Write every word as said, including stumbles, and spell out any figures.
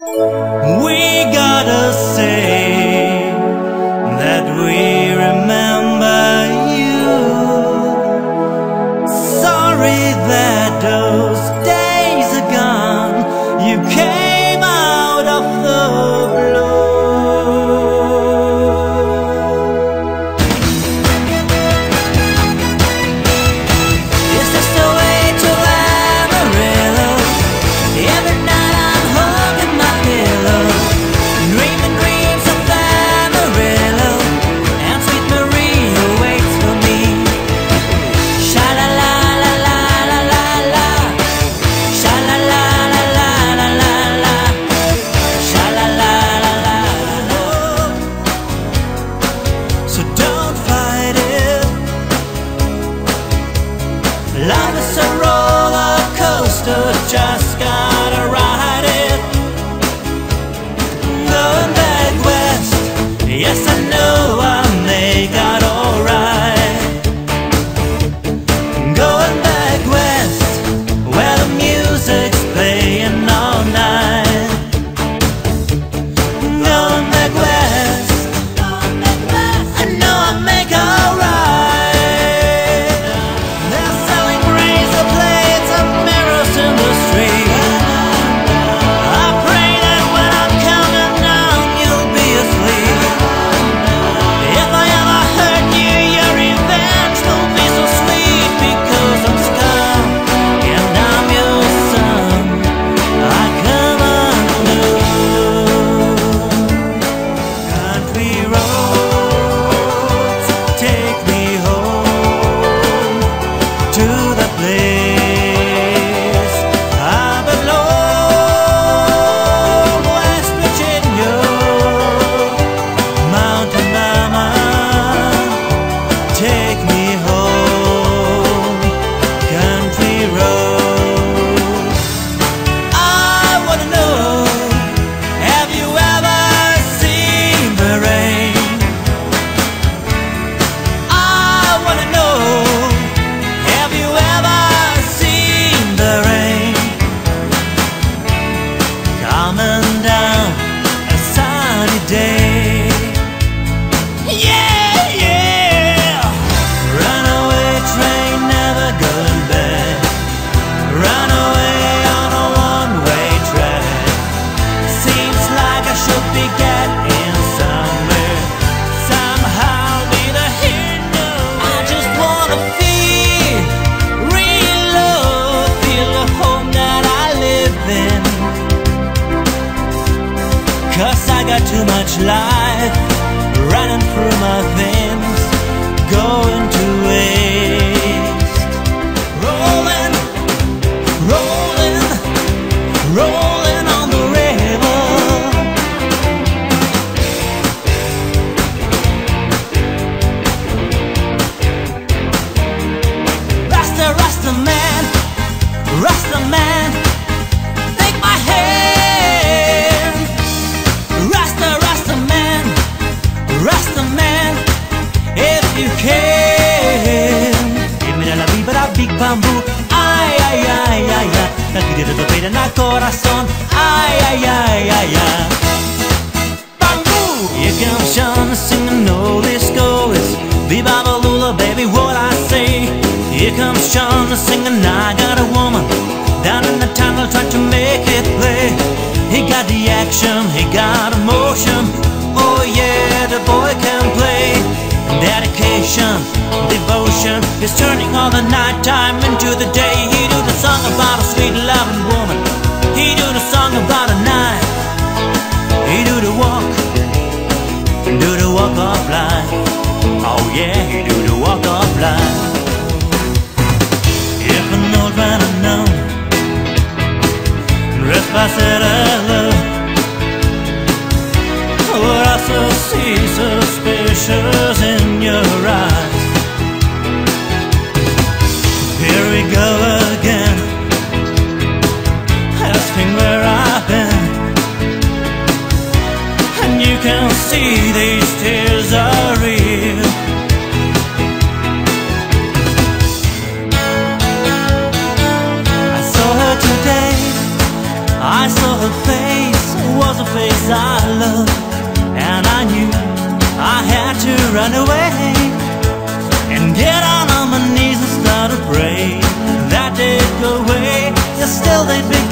We gotta say that we remember you. Sorry that those days are gone. You came out of the blue. Is this the way to Amarillo? Every night I'm hugging my pillow, dreaming dreams of Amarillo, and sweet Maria waits for me. Sha la la la la la la la, sha la la la la la la la, sha la la la la la. So don't fight it. Life is a roller coaster, just gotta ride it. Going back west, yes I know I'll make out alright. Going back west, where the music's playing all night. Going back west, I know I'll make alright. They're selling razor blades and mirrors in the street. I pray that when I'm coming down, you'll be asleep. If I ever hurt you, your revenge will be so sweet, because I'm scum and I'm your son. I come unglued. Country roads take me home to the place I belong, West Virginia, Mountain Mama, take me home, country road. I wanna know, have you ever seen the rain? I wanna know, have you ever seen the rain coming down a sunny day? Yeah, yeah. Runaway train never going back. Runaway on a one-way track. Seems like I should be getting somewhere. Somehow neither here nor there. I just wanna feel real love, feel the home that I live in. 'Cause I got too much life running through my veins, going to waste. Rolling, rolling, rolling on the river. Rasta, Rasta man, Rasta man, take my hand. Rasta, Rasta man, Rasta man, if you can. Give me la vibra big bamboo, ay, ay, ay, ay, ay. La tira de pena na corazón, ay, ay, ay, ay, ay. Bamboo! Here comes Sean singing all this chorus. Viva Balula, baby, what I say. Here comes Sean singing, I got a woman down in the tunnel trying to make it play. He got the action, he got emotion. Oh yeah, the boy can play. Dedication, devotion is turning all the night time into the day. He do the song about a sweet loving woman. He do the song about a night. He do the walk, do the walk of life. Oh yeah, he do the walk of life. If an old man had known, Respacerella, would also see suspicious in your eyes. Here we go again, asking where I've been, and you can see these tears are real. I saw her today, I saw her face face I loved, and I knew I had to run away and get on, on my knees and start to pray that they'd go away. Yes, still they'd be